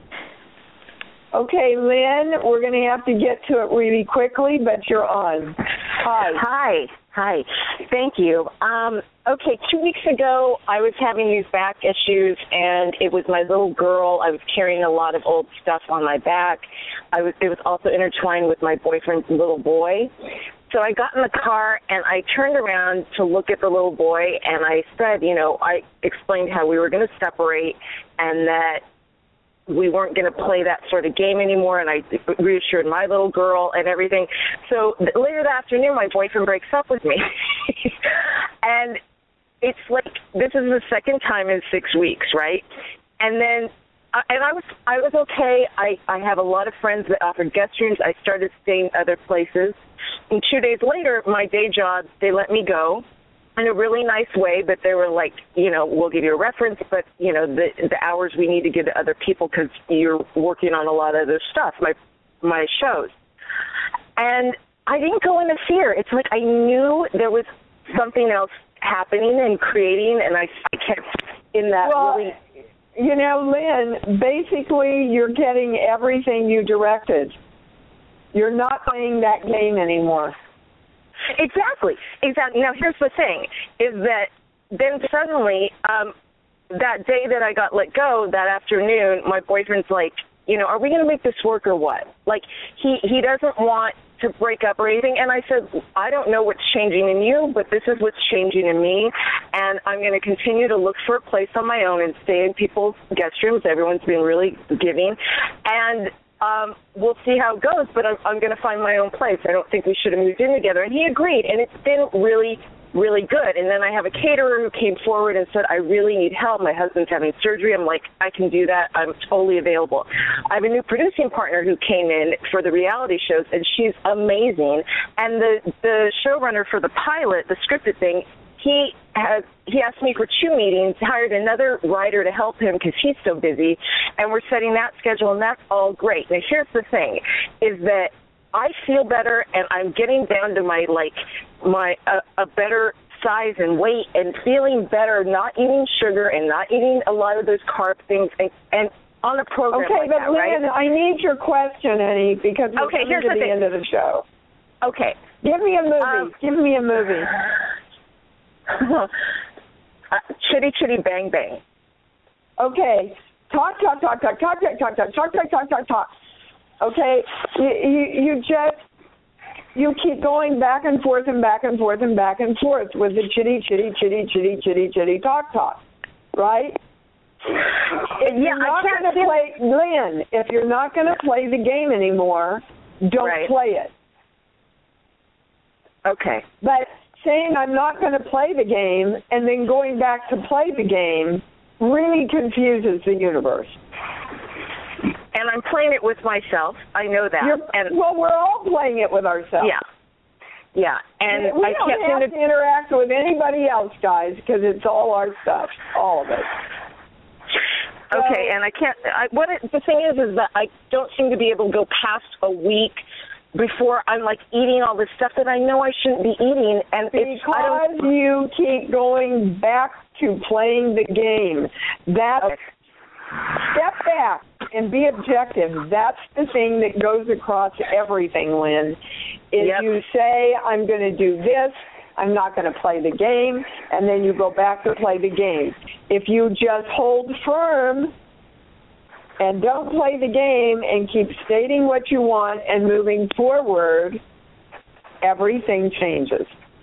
Okay, Lynn, we're going to have to get to it really quickly, but you're on. Hi. Hi. Hi. Thank you. Um, okay, two weeks ago, I was having these back issues, and it was my little girl. I was carrying a lot of old stuff on my back. I was. It was also intertwined with my boyfriend's little boy. So I got in the car, and I turned around to look at the little boy, and I said, you know, I explained how we were going to separate and that we weren't going to play that sort of game anymore, and I reassured my little girl and everything. So later that afternoon, my boyfriend breaks up with me. And it's like, this is the second time in six weeks, right? And then, uh, and I was I was okay. I, I have a lot of friends that offered guest rooms. I started staying other places. And two days later, my day job, they let me go in a really nice way, but they were like, you know, we'll give you a reference, but, you know, the the hours we need to give to other people because you're working on a lot of other stuff, my my shows. And I didn't go into fear. It's like I knew there was something else happening and creating, and I, I kept in that well, really... You know, Lynn, basically you're getting everything you directed. You're not playing that game anymore. Exactly. Exactly. Now, here's the thing, is that then suddenly, um, that day that I got let go, that afternoon, my boyfriend's like, you know, are we going to make this work or what? Like, he, he doesn't want to break up or anything. And I said, I don't know what's changing in you, but this is what's changing in me. And I'm going to continue to look for a place on my own and stay in people's guest rooms. Everyone's been really giving. And um, we'll see how it goes, but I'm, I'm going to find my own place. I don't think we should have moved in together. And he agreed, and it's been really, really good. And then I have a caterer who came forward and said, I really need help. My husband's having surgery. I'm like, I can do that. I'm totally available. I have a new producing partner who came in for the reality shows, and she's amazing. And the, the showrunner for the pilot, the scripted thing, he has he asked me for two meetings, hired another writer to help him because he's so busy, and we're setting that schedule, and that's all great. Now, here's the thing, is that I feel better, and I'm getting down to my, like, my uh, a better size and weight and feeling better, not eating sugar and not eating a lot of those carb things, and, and on a program okay, like but that, right? Lynn, I need your question, Annie, because we're okay, coming here's to the, the thing. end of the show. Okay. Give me a movie. Um, Give me a movie. uh, Chitty Chitty Bang Bang. Okay. Talk, talk, talk, talk, talk, talk, talk, talk, talk, talk, talk, talk, talk. Okay. You, you, you just, you keep going back and forth and back and forth and back and forth with the chitty, chitty, chitty, chitty, chitty, chitty, talk, talk. Right? If yeah, you're not I can't going to play, Lynn, if you're not going to play the game anymore, don't right. play it. Okay. But saying I'm not going to play the game and then going back to play the game really confuses the universe. And I'm playing it with myself. I know that. You're, and well, we're all playing it with ourselves. Yeah. Yeah. And we I don't can't have seem to to interact with anybody else, guys, because it's all our stuff, all of it. Okay, so, and I can't. I, what it, the thing is, is that I don't seem to be able to go past a week before I'm like eating all this stuff that I know I shouldn't be eating, and because it's I don't, you keep going back to playing the game. That's okay. Step back and be objective. That's the thing that goes across everything, Lynn. Is yep. you say, I'm going to do this, I'm not going to play the game, and then you go back to play the game. If you just hold firm and don't play the game and keep stating what you want and moving forward, everything changes.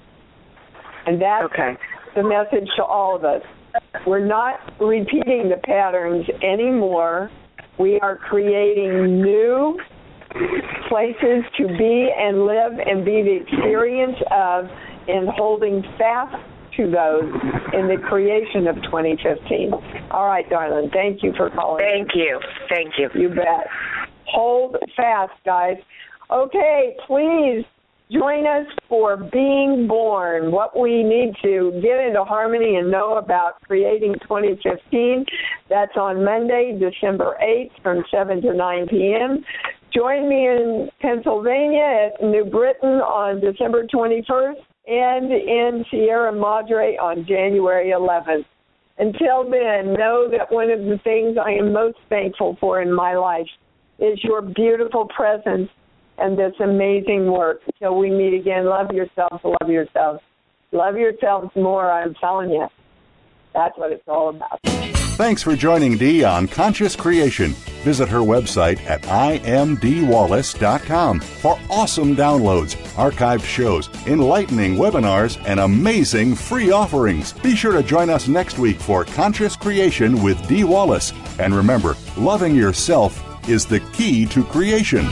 And that's okay. the message to all of us. We're not repeating the patterns anymore. We are creating new places to be and live and be the experience of, and holding fast to those in the creation of twenty fifteen. All right, darling. Thank you for calling. Thank you. Thank you. You bet. Hold fast, guys. Okay, please join us for Being Born, what we need to get into harmony and know about creating twenty fifteen. That's on Monday, December eighth from seven to nine p.m. Join me in Pennsylvania at New Britain on December twenty-first and in Sierra Madre on January eleventh. Until then, know that one of the things I am most thankful for in my life is your beautiful presence and this amazing work. Until we meet again, love yourselves, love yourselves. Love yourselves more, I'm telling you. That's what it's all about. Thanks for joining Dee on Conscious Creation. Visit her website at i m d wallace dot com for awesome downloads, archived shows, enlightening webinars, and amazing free offerings. Be sure to join us next week for Conscious Creation with Dee Wallace. And remember, loving yourself is the key to creation.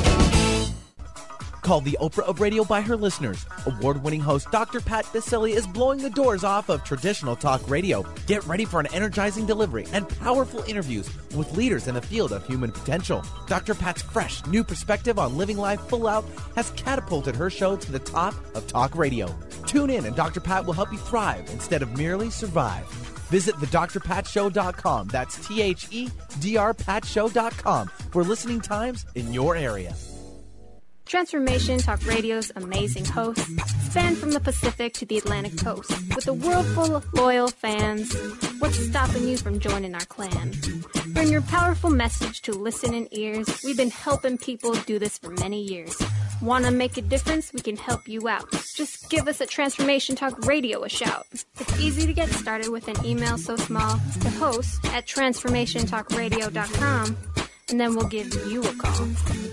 Called the Oprah of radio by her listeners, award-winning host Doctor Pat Baccili is blowing the doors off of traditional talk radio. Get ready for an energizing delivery and powerful interviews with leaders in the field of human potential. Doctor Pat's fresh, new perspective on living life full out has catapulted her show to the top of talk radio. Tune in and Doctor Pat will help you thrive instead of merely survive. Visit the dr pat show dot com. That's T H E D R pat show dot com for listening times in your area. Transformation Talk Radio's amazing hosts span from the Pacific to the Atlantic coast. With a world full of loyal fans, what's stopping you from joining our clan? Bring your powerful message to listening ears. We've been helping people do this for many years. Want to make a difference? We can help you out. Just give us at Transformation Talk Radio a shout. It's easy to get started with an email so small to host at transformation talk radio dot com, and then we'll give you a call.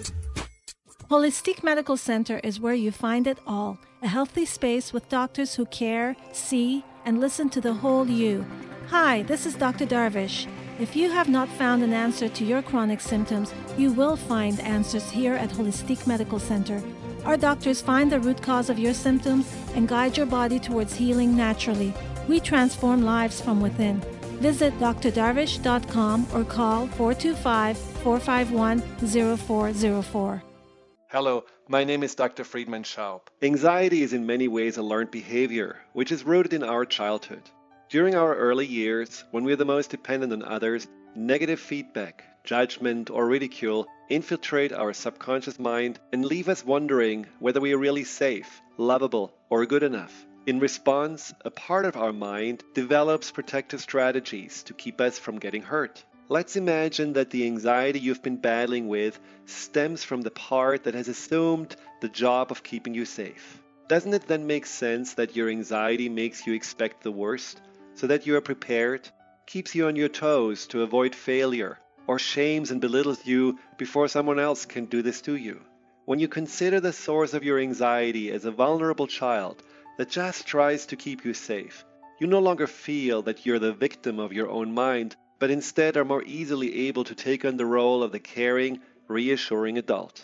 Holistic Medical Center is where you find it all. A healthy space with doctors who care, see, and listen to the whole you. Hi, this is Doctor Darvish. If you have not found an answer to your chronic symptoms, you will find answers here at Holistic Medical Center. Our doctors find the root cause of your symptoms and guide your body towards healing naturally. We transform lives from within. Visit d r darvish dot com or call four two five, four five one, zero four zero four. Hello, my name is Doctor Friedman Schaub. Anxiety is in many ways a learned behavior, which is rooted in our childhood. During our early years, when we are the most dependent on others, negative feedback, judgment, or ridicule infiltrate our subconscious mind and leave us wondering whether we are really safe, lovable, or good enough. In response, a part of our mind develops protective strategies to keep us from getting hurt. Let's imagine that the anxiety you've been battling with stems from the part that has assumed the job of keeping you safe. Doesn't it then make sense that your anxiety makes you expect the worst, so that you are prepared, keeps you on your toes to avoid failure, or shames and belittles you before someone else can do this to you? When you consider the source of your anxiety as a vulnerable child that just tries to keep you safe, you no longer feel that you're the victim of your own mind, but instead are more easily able to take on the role of the caring, reassuring adult.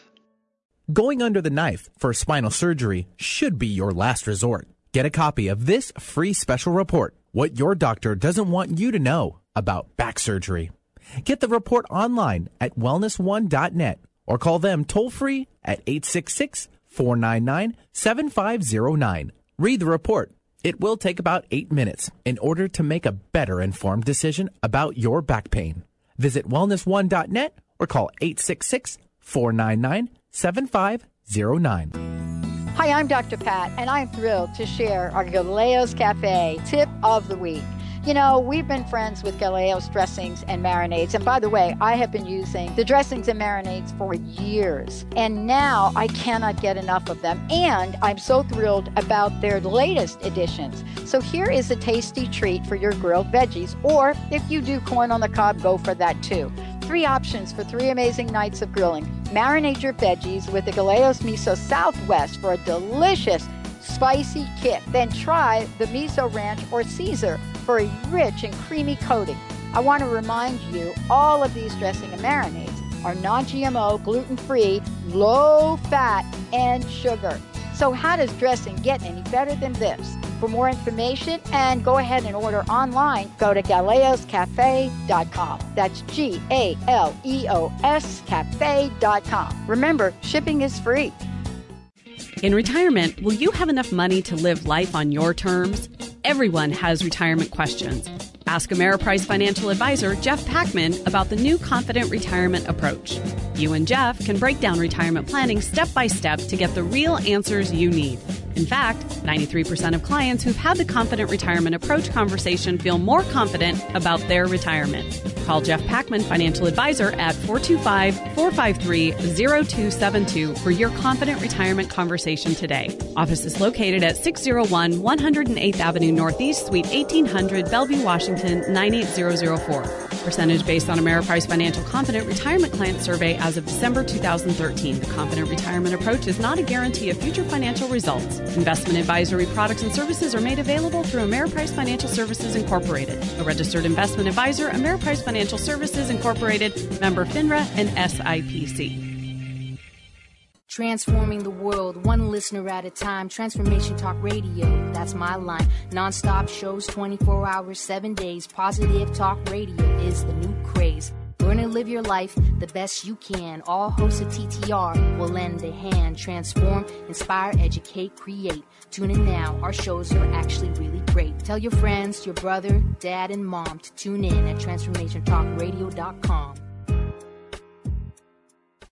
Going under the knife for spinal surgery should be your last resort. Get a copy of this free special report, What Your Doctor Doesn't Want You to Know About Back Surgery. Get the report online at wellness one dot net or call them toll-free at eight six six, four nine nine, seven five zero nine. Read the report. It will take about eight minutes in order to make a better informed decision about your back pain. Visit wellness one dot net or call eight six six, four nine nine, seven five zero nine. Hi, I'm Doctor Pat, and I'm thrilled to share our Galeos Cafe tip of the week. You know, we've been friends with Galeos dressings and marinades, and by the way, I have been using the dressings and marinades for years, and now I cannot get enough of them, and I'm so thrilled about their latest additions. So here is a tasty treat for your grilled veggies, or if you do corn on the cob, go for that too. Three options for three amazing nights of grilling. Marinate your veggies with the Galeos Miso Southwest for a delicious spicy kick. Then try the Miso Ranch or Caesar for a rich and creamy coating. I want to remind you, all of these dressing and marinades are non-G M O, gluten-free, low-fat, and sugar. So how does dressing get any better than this? For more information and go ahead and order online, go to galeos cafe dot com. That's G A L E O S cafe dot com. Remember, shipping is free. In retirement, will you have enough money to live life on your terms? Everyone has retirement questions. Ask Ameriprise Financial Advisor Jeff Packman about the new Confident Retirement Approach. You and Jeff can break down retirement planning step by step to get the real answers you need. In fact, ninety-three percent of clients who've had the Confident Retirement Approach conversation feel more confident about their retirement. Call Jeff Packman, Financial Advisor, at four two five, four five three, zero two seven two for your Confident Retirement conversation today. Office is located at six oh one, one oh eighth Avenue Northeast, Suite eighteen hundred, Bellevue, Washington, nine eight zero zero four. Percentage based on Ameriprise Financial Confident Retirement Client Survey as of December two thousand thirteen. The Confident Retirement Approach is not a guarantee of future financial results. Investment advisory products and services are made available through Ameriprise Financial Services Incorporated, a registered investment advisor, Ameriprise Financial Services Incorporated, member FINRA and S I P C. Transforming the world, one listener at a time. Transformation Talk Radio, that's my line. Non-stop shows, twenty-four hours, seven days. Positive Talk Radio is the new craze. Learn and live your life the best you can. All hosts of T T R will lend a hand. Transform, inspire, educate, create. Tune in now. Our shows are actually really great. Tell your friends, your brother, dad, and mom to tune in at transformation talk radio dot com.